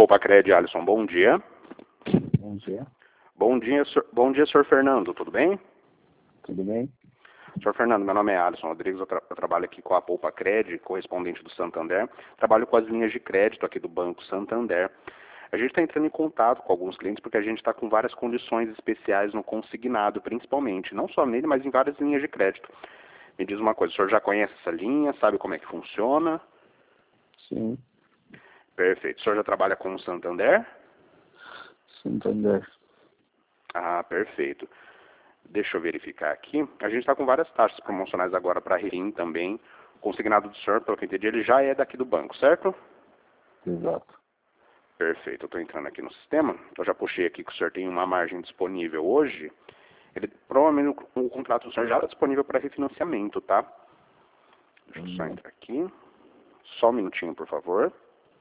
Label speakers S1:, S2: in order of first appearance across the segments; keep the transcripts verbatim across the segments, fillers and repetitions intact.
S1: Poupa-Cred, Alisson, bom dia.
S2: Bom dia.
S1: Bom dia, senhor, bom dia, senhor Fernando, tudo bem?
S2: Tudo bem?
S1: Senhor Fernando, meu nome é Alisson Rodrigues, eu, tra eu trabalho aqui com a Poupa-Cred, correspondente do Santander. Trabalho com as linhas de crédito aqui do Banco Santander. A gente está entrando em contato com alguns clientes porque a gente está com várias condições especiais no consignado, principalmente. Não só nele, mas em várias linhas de crédito. Me diz uma coisa, o senhor já conhece essa linha, sabe como é que funciona?
S2: Sim.
S1: Perfeito. O senhor já trabalha com o Santander?
S2: Santander.
S1: Ah, perfeito. Deixa eu verificar aqui. A gente está com várias taxas promocionais agora para Ririm também. O consignado do senhor, pelo que eu entendi, ele já é daqui do banco, certo?
S2: Exato.
S1: Perfeito. Eu estou entrando aqui no sistema. Eu já puxei aqui que o senhor tem uma margem disponível hoje. Ele, provavelmente o, o contrato do senhor já está disponível para refinanciamento, tá? Deixa eu só entrar aqui. Só um minutinho, por favor.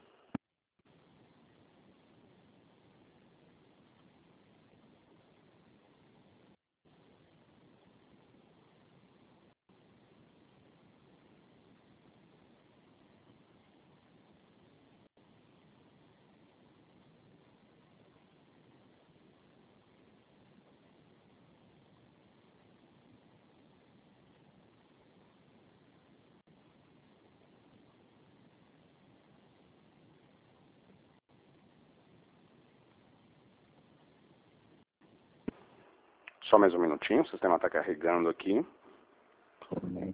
S1: Só mais um minutinho, o sistema está carregando aqui.
S2: Tudo bem.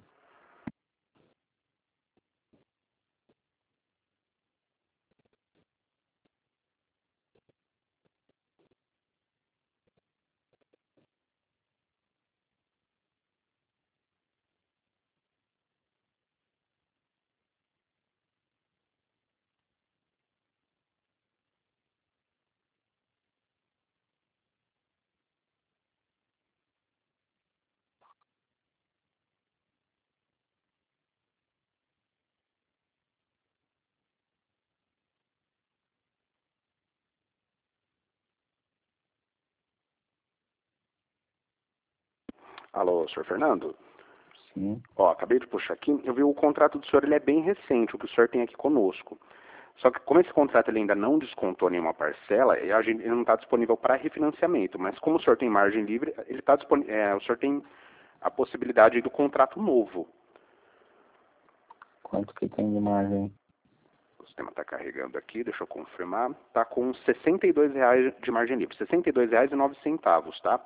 S1: Alô, senhor Fernando?
S2: Sim.
S1: Ó, acabei de puxar aqui. Eu vi o contrato do senhor, ele é bem recente, o que o senhor tem aqui conosco. Só que como esse contrato ele ainda não descontou nenhuma parcela, a gente, ele não está disponível para refinanciamento. Mas como o senhor tem margem livre, ele tá disponível, é, o senhor tem a possibilidade do contrato novo.
S2: Quanto que tem de margem?
S1: O sistema está carregando aqui, deixa eu confirmar. Está com sessenta e dois reais de margem livre, sessenta e dois reais e nove centavos, tá?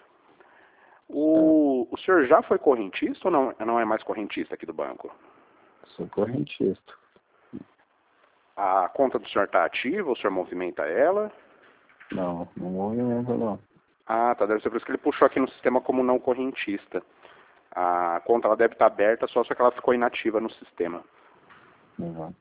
S1: O, o senhor já foi correntista ou não, não é mais correntista aqui do banco?
S2: Sou correntista.
S1: A conta do senhor está ativa, o senhor movimenta ela?
S2: Não, não movimento não.
S1: Ah, tá, deve ser por isso que ele puxou aqui no sistema como não correntista. A conta ela deve estar aberta, só só que ela ficou inativa no sistema.
S2: Exato.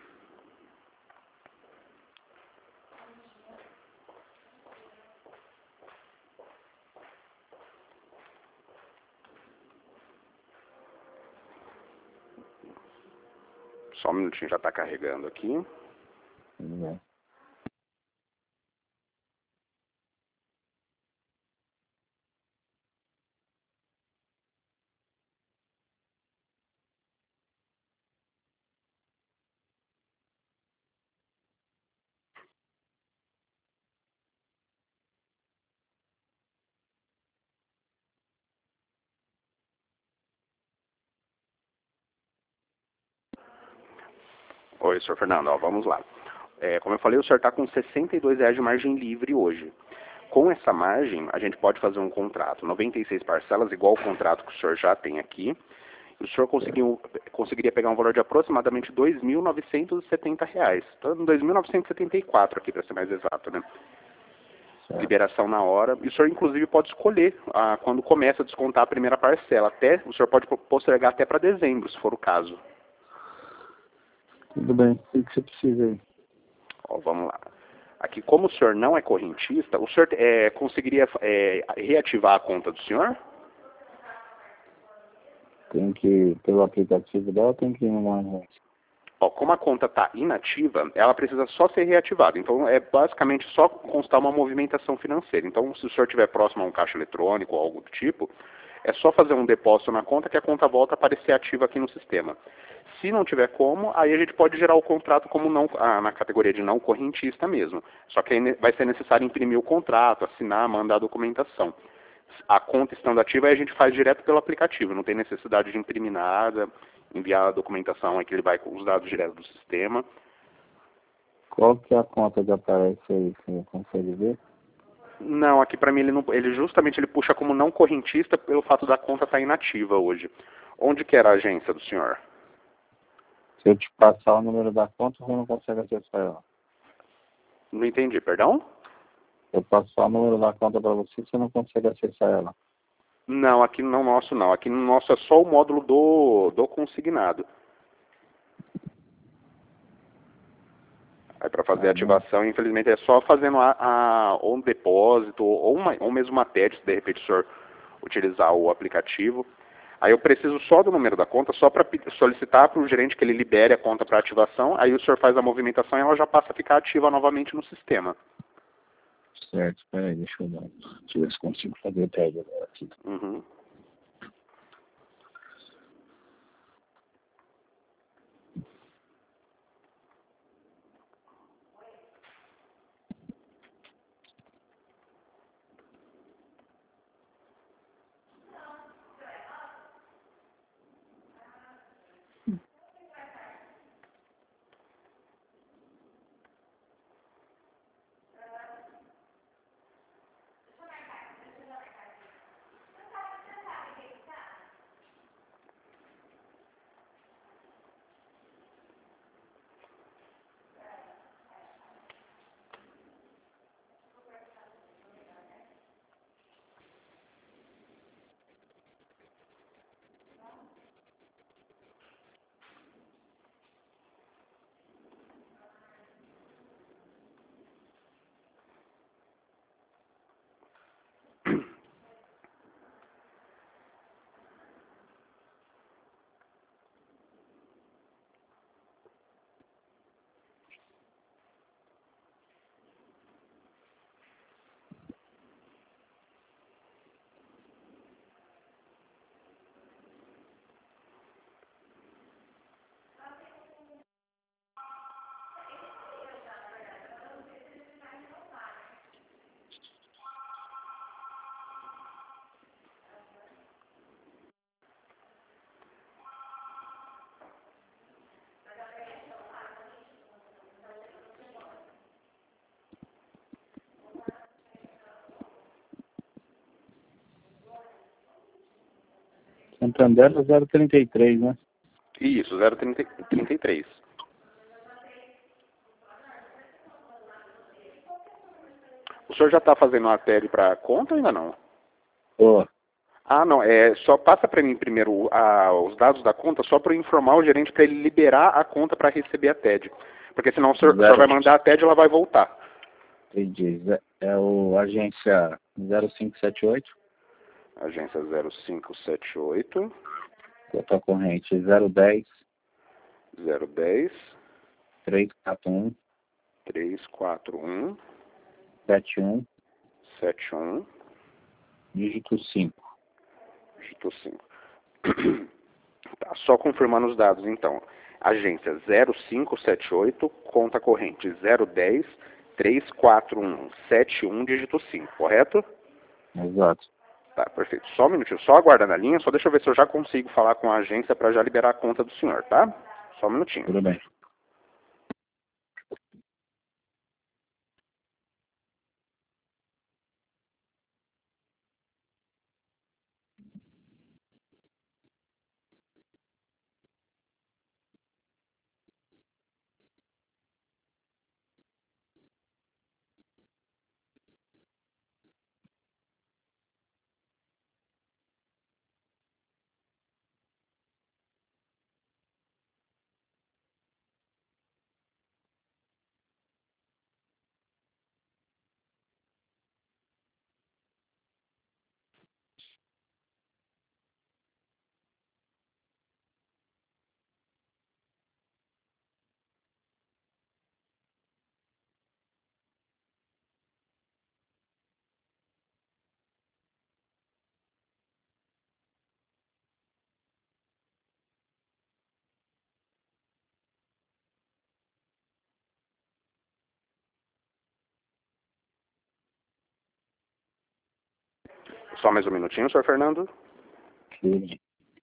S1: Só um minutinho, já está carregando aqui.
S2: Tudo bem.
S1: Oi, senhor Fernando, ó, vamos lá. É, como eu falei, o senhor está com sessenta e dois reais de margem livre hoje. Com essa margem, a gente pode fazer um contrato, noventa e seis parcelas, igual o contrato que o senhor já tem aqui. O senhor conseguiu, conseguiria pegar um valor de aproximadamente dois mil novecentos e setenta reais. Então, dois mil novecentos e setenta e quatro aqui, para ser mais exato, né?
S2: Certo.
S1: Liberação na hora. E o senhor, inclusive, pode escolher ah, quando começa a descontar a primeira parcela. Até, o senhor pode postergar até para dezembro, se for o caso.
S2: Tudo bem. O que você precisa aí?
S1: Ó, vamos lá. Aqui, como o senhor não é correntista, o senhor é, conseguiria é, reativar a conta do senhor?
S2: Tem que ir pelo aplicativo dela ou tem que ir numa agência?
S1: Ó, como a conta está inativa, ela precisa só ser reativada. Então, é basicamente só constar uma movimentação financeira. Então, se o senhor estiver próximo a um caixa eletrônico ou algo do tipo, é só fazer um depósito na conta que a conta volta a aparecer ativa aqui no sistema. Se não tiver como, aí a gente pode gerar o contrato como não, ah, na categoria de não correntista mesmo. Só que aí vai ser necessário imprimir o contrato, assinar, mandar a documentação. A conta estando ativa, aí a gente faz direto pelo aplicativo, não tem necessidade de imprimir nada, enviar a documentação, aí que ele vai com os dados direto do sistema.
S2: Qual que é a conta que aparece aí? Você consegue ver?
S1: Não, aqui para mim ele, não, ele justamente ele puxa como não correntista pelo fato da conta estar inativa hoje. Onde que era a agência do senhor?
S2: Se eu te passar o número da conta, você não consegue acessar ela.
S1: Não entendi, perdão?
S2: Se eu passar o número da conta para você, você não consegue acessar ela.
S1: Não, aqui no nosso não. Aqui no nosso é só o módulo do, do consignado. Aí para fazer a
S2: Ah, não.
S1: ativação, infelizmente, é só fazendo a, a, ou um depósito, ou, uma, ou mesmo uma T E D, se de repente o senhor utilizar o aplicativo. Aí eu preciso só do número da conta, só para solicitar para o gerente que ele libere a conta para ativação. Aí o senhor faz a movimentação e ela já passa a ficar ativa novamente no sistema.
S2: Certo, espera aí, deixa eu dar. Deixa eu ver se consigo fazer o tag agora aqui.
S1: Uhum.
S2: Santander é zero trinta e três, né?
S1: Isso, zero trinta e três. O senhor já está fazendo a T E D para conta ou ainda não?
S2: Pô,
S1: Ah, não, é, só passa para mim primeiro a, os dados da conta, só para eu informar o gerente para ele liberar a conta para receber a T E D. Porque senão o senhor, o senhor vai mandar a T E D e ela vai voltar.
S2: entendi. É é o agência zero cinco sete oito,
S1: Agência zero cinco sete oito,
S2: conta corrente zero dez,
S1: zero dez,
S2: três quatro um,
S1: três quatro um,
S2: sete um,
S1: sete um,
S2: dígito cinco.
S1: dígito cinco. Tá, só confirmando os dados então. Agência zero cinco sete oito, conta corrente zero dez, três quatro um, sete um, dígito cinco, correto?
S2: Exato.
S1: Tá, perfeito. Só um minutinho, só aguarda na linha, só deixa eu ver se eu já consigo falar com a agência para já liberar a conta do senhor, tá? Só um minutinho.
S2: Tudo bem.
S1: Só mais um minutinho, senhor Fernando.
S2: Sim.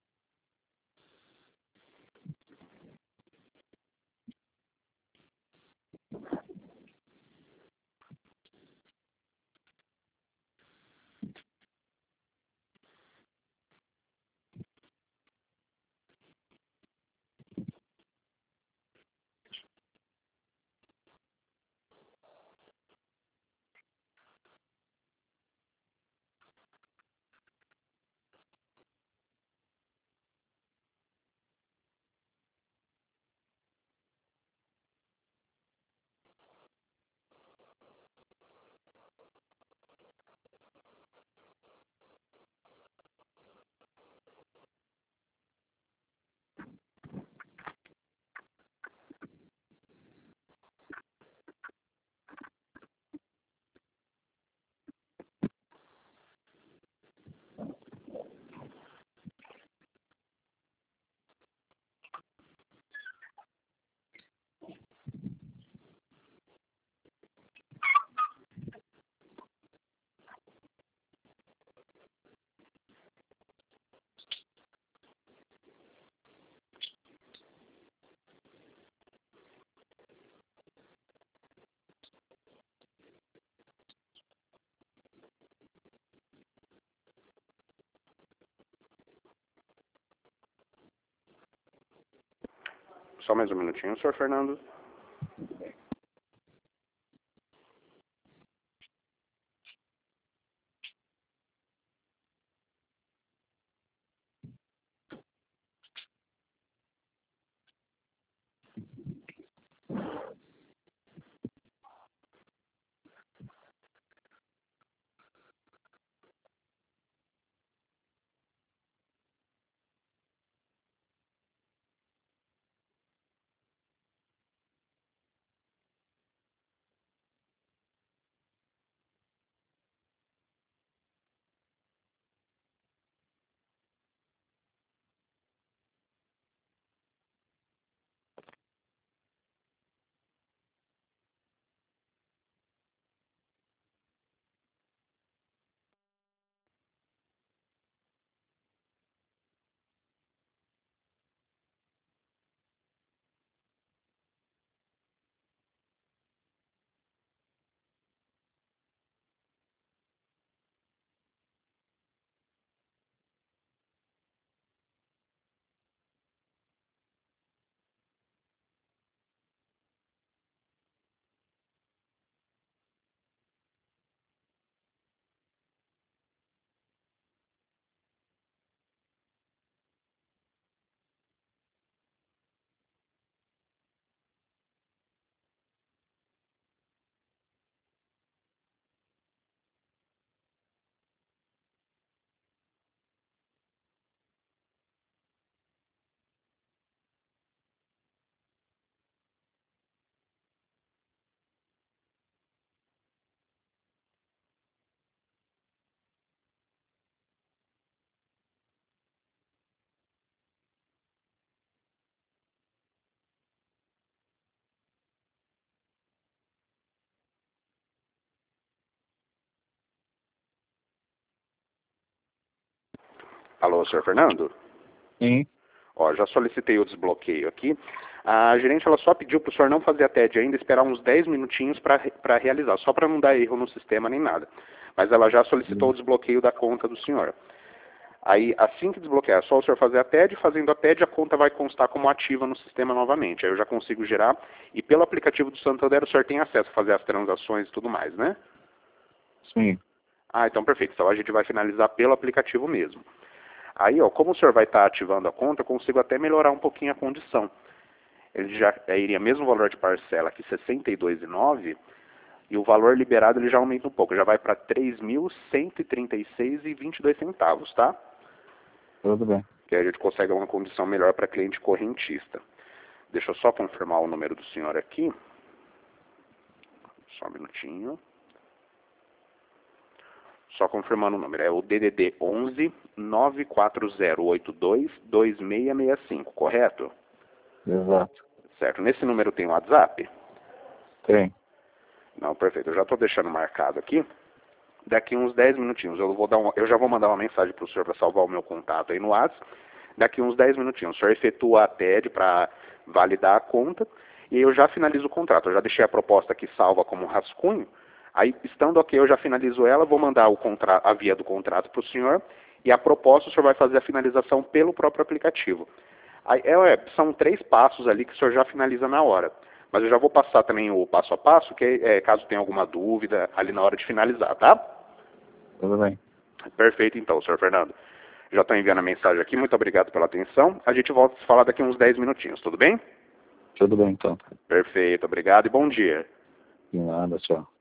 S1: Só mais um minutinho, senhor Fernando. Alô, senhor Fernando?
S2: Sim.
S1: Ó, já solicitei o desbloqueio aqui. A gerente ela só pediu para o senhor não fazer a T E D ainda, esperar uns dez minutinhos para realizar, só para não dar erro no sistema nem nada. Mas ela já solicitou
S2: Sim.
S1: o desbloqueio da conta do senhor. Aí, assim que desbloquear, é só o senhor fazer a T E D, fazendo a T E D, a conta vai constar como ativa no sistema novamente. Aí eu já consigo gerar, e pelo aplicativo do Santander o senhor tem acesso a fazer as transações e tudo mais, né?
S2: Sim.
S1: Ah, então perfeito. Então a gente vai finalizar pelo aplicativo mesmo. Aí, ó, como o senhor vai estar ativando a conta, eu consigo até melhorar um pouquinho a condição. Ele já é, iria mesmo valor de parcela aqui sessenta e dois reais e nove centavos, e o valor liberado ele já aumenta um pouco, já vai para três mil cento e trinta e seis reais e vinte e dois centavos, tá?
S2: Tudo bem.
S1: Que aí a gente consegue uma condição melhor para cliente correntista. Deixa eu só confirmar o número do senhor aqui. Só um minutinho. Só confirmando o número, é o D D D onze nove quatro zero oito dois dois seis seis cinco, correto?
S2: Exato.
S1: Certo. Nesse número tem o WhatsApp?
S2: Tem.
S1: Não, perfeito. Eu já estou deixando marcado aqui. daqui uns dez minutinhos. Eu, vou dar uma, eu já vou mandar uma mensagem para o senhor para salvar o meu contato aí no WhatsApp. Daqui uns dez minutinhos. O senhor efetua a T E D para validar a conta e eu já finalizo o contrato. Eu já deixei a proposta aqui salva como rascunho. Aí, estando ok, eu já finalizo ela, vou mandar o contra, a via do contrato para o senhor e a proposta o senhor vai fazer a finalização pelo próprio aplicativo. Aí, é, são três passos ali que o senhor já finaliza na hora. Mas eu já vou passar também o passo a passo, que é, caso tenha alguma dúvida ali na hora de finalizar, tá?
S2: Tudo bem.
S1: Perfeito então, senhor Fernando. Já estou enviando a mensagem aqui, muito obrigado pela atenção. A gente volta a se falar daqui uns dez minutinhos, tudo bem?
S2: Tudo bem, então.
S1: Perfeito, obrigado e bom dia.
S2: De nada, tchau.